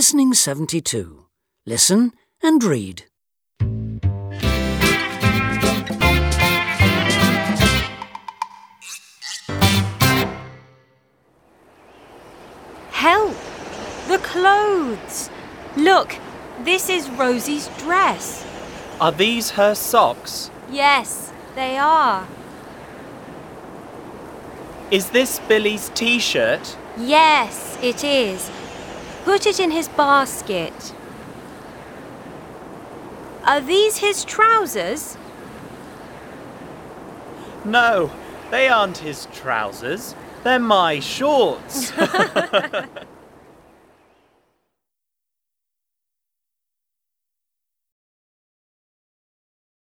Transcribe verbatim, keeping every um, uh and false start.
Listening seventy-two. Listen and read. Help! The clothes! Look, this is Rosie's dress. Are these her socks? Yes, they are. Is this Billy's t-shirt? Yes, it is. Put it in his basket. Are these his trousers? No, they aren't his trousers. They're my shorts.